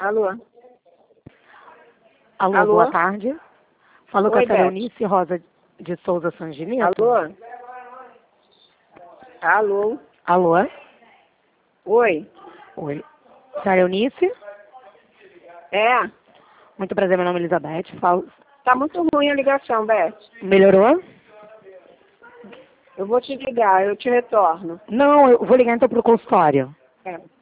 Alô? Alô, Alô? boa tarde. Falou com Oi, a senhora Beth. Eunice Rosa de Souza Sanginito. Alô? Alô? Alô? Oi? Oi. Senhora Eunice? É? Muito prazer, meu nome é Elizabeth. Falo... Tá muito ruim a ligação, Beth. Melhorou? Eu vou te ligar, eu te retorno. Não, eu vou ligar então pro consultório. É.